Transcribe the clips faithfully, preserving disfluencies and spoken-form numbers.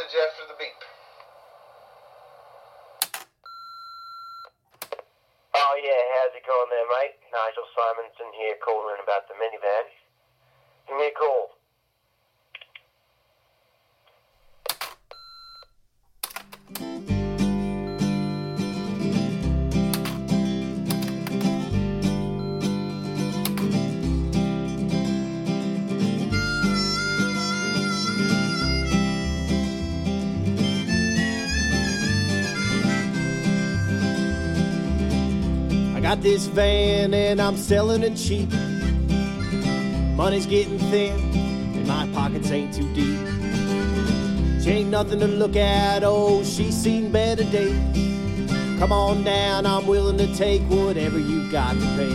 message after the beep. Oh yeah, how's it going there, mate? Nigel Simonson here, calling about the minivan. Give me a call. I got this van and I'm selling it cheap. Money's getting thin and my pockets ain't too deep. She ain't nothing to look at, oh, she's seen better days. Come on down, I'm willing to take whatever you got to pay.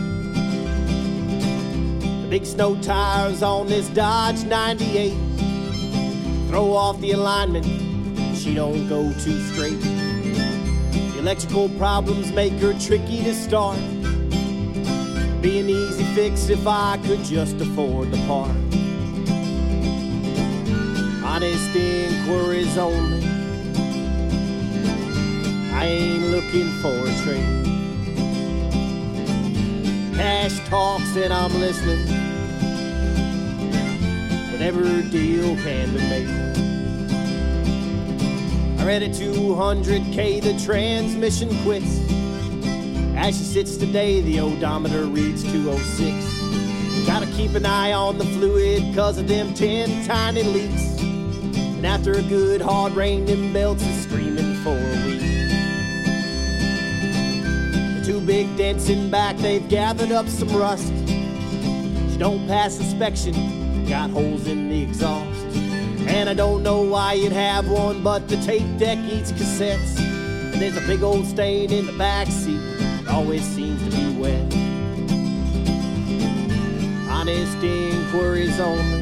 The big snow tires on this Dodge ninety-eight throw off the alignment, she don't go too straight. Electrical problems make her tricky to start. Be an easy fix if I could just afford the part. Honest inquiries only. I ain't looking for a trade. Cash talks and I'm listening. Whatever deal can be made. I read at two hundred K, the transmission quits. As she sits today, the odometer reads two oh six. Gotta keep an eye on the fluid cause of them ten tiny leaks. And after a good hard rain, them belts is screaming for a week. The two big dents in back, they've gathered up some rust. She don't pass inspection, got holes in the exhaust. And I don't know why you'd have one, but the tape deck eats cassettes. And there's a big old stain in the back seat, it always seems to be wet. Honest inquiries only.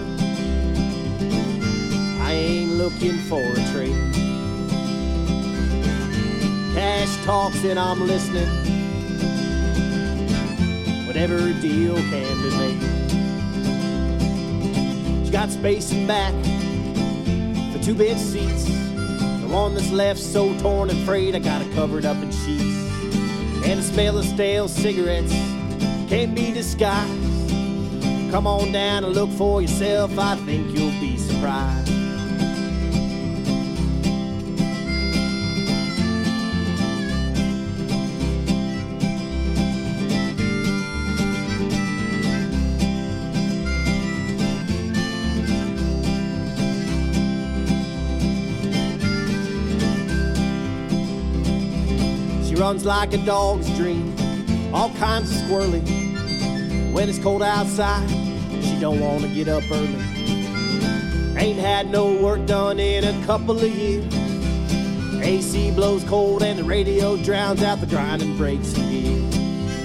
I ain't looking for a trade. Cash talks and I'm listening. Whatever deal can be made. She got space in back for two bench seats. The one that's left so torn and frayed, I got it covered up in sheets. And the smell of stale cigarettes can't be disguised. Come on down and look for yourself, I think you'll be surprised. She runs like a dog's dream, all kinds of squirrely. When it's cold outside, she don't want to get up early. Ain't had no work done in a couple of years. A C blows cold and the radio drowns out the grinding brakes and gears.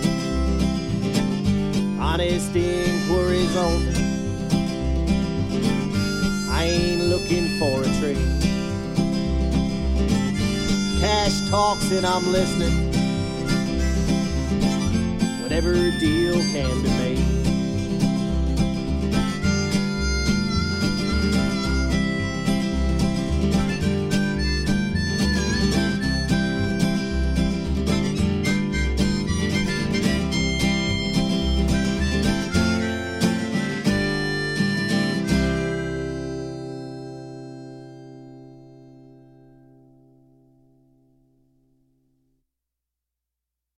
Honest inquiries only. I ain't looking for a trade. Cash talks and I'm listening. Whatever deal can be made.